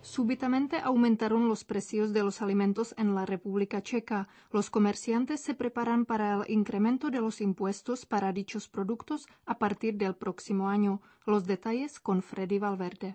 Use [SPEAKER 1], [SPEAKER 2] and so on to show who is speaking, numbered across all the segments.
[SPEAKER 1] Súbitamente aumentaron los precios de los alimentos en la República Checa. Los comerciantes se preparan para el incremento de los impuestos para dichos productos a partir del próximo año. Los detalles con Freddy Valverde.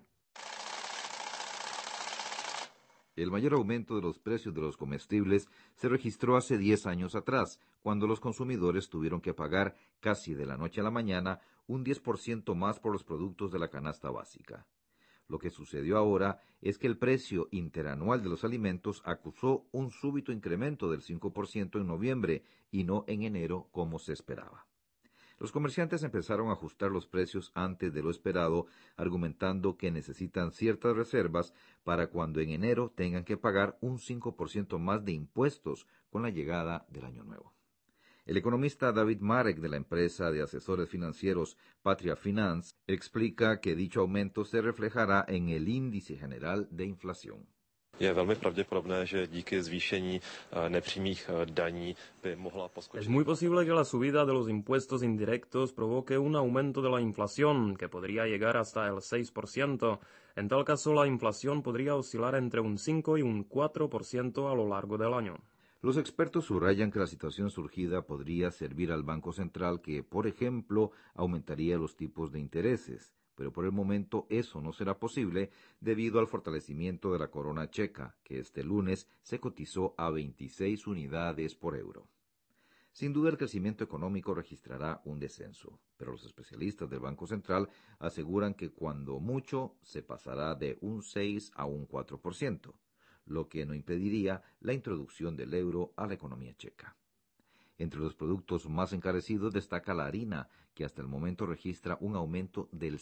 [SPEAKER 2] El mayor aumento de los precios de los comestibles se registró hace 10 años atrás, cuando los consumidores tuvieron que pagar casi de la noche a la mañana un 10% más por los productos de la canasta básica. Lo que sucedió ahora es que el precio interanual de los alimentos acusó un súbito incremento del 5% en noviembre y no en enero como se esperaba. Los comerciantes empezaron a ajustar los precios antes de lo esperado, argumentando que necesitan ciertas reservas para cuando en enero tengan que pagar un 5% más de impuestos con la llegada del año nuevo. El economista David Marek de la empresa de asesores financieros Patria Finance explica que dicho aumento se reflejará en el índice general de inflación.
[SPEAKER 3] Je velmi pravděpodobné, že díky zvýšení nepřímých daní by mohla poskočit.
[SPEAKER 4] Es muy posible que la subida de los impuestos indirectos provoque un aumento de la inflación, que podría llegar hasta el 6%. En tal caso, la inflación podría oscilar entre un 5 y un 4% a lo largo del año.
[SPEAKER 2] Los expertos subrayan que la situación surgida podría servir al Banco Central que, por ejemplo, aumentaría los tipos de intereses, pero por el momento eso no será posible debido al fortalecimiento de la corona checa, que este lunes se cotizó a 26 unidades por euro. Sin duda el crecimiento económico registrará un descenso, pero los especialistas del Banco Central aseguran que cuando mucho se pasará de un 6 a un 4%. Lo que no impediría la introducción del euro a la economía checa. Entre los productos más encarecidos destaca la harina, que hasta el momento registra un aumento del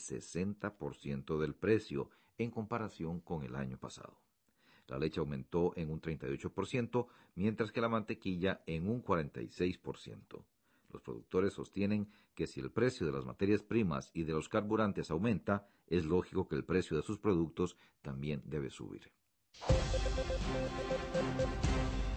[SPEAKER 2] 60% del precio en comparación con el año pasado. La leche aumentó en un 38%, mientras que la mantequilla en un 46%. Los productores sostienen que si el precio de las materias primas y de los carburantes aumenta, es lógico que el precio de sus productos también debe subir.